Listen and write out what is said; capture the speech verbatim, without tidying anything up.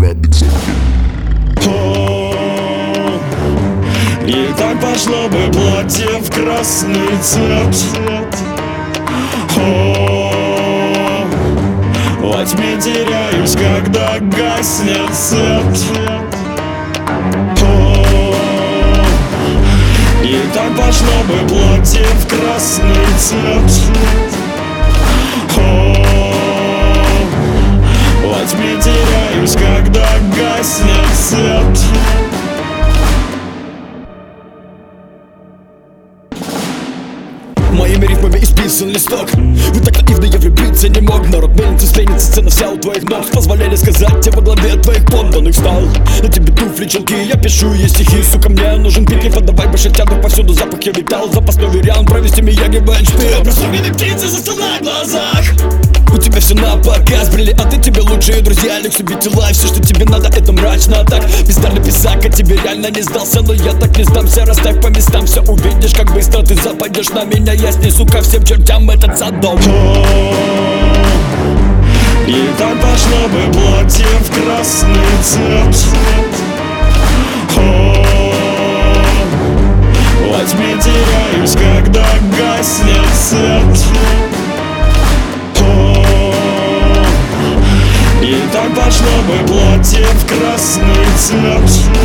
О, и так пошло бы платье в красный цвет. О, во тьме теряюсь, когда гаснет свет. О, и так пошло бы платье в красный цвет. О, во тьме теряюсь, когда гаснет свет. Моими рифмами исписан листок. Вы так наивно, я влюбиться не мог. Народ мельница, сленится, сцена вся у твоих ног. Позволяли сказать тебе во главе твоих подданных стал. На тебе туфли, челки, я пишу ей стихи. Сука, мне нужен пик, не подавай больше тягу. Повсюду запах я летал, запасной вариант. Провести Мияги бенчпил. Образованные птицы застыл на глазах. У тебя все на показ, бриллианты тебе лучшие друзья. Люкс, убить лайф, все, что тебе надо, это мрачно. Так, пиздарный писак, а тебе реально не сдался. Но я так не сдамся, расставь по местам. Все увидишь, как быстро ты западешь на меня. Я снесу ко всем чертям этот садом. И так пошло бы платье в красный цвет. О, во тьме теряюсь, когда гаснет свет. О, и так пошло бы платье в красный цвет.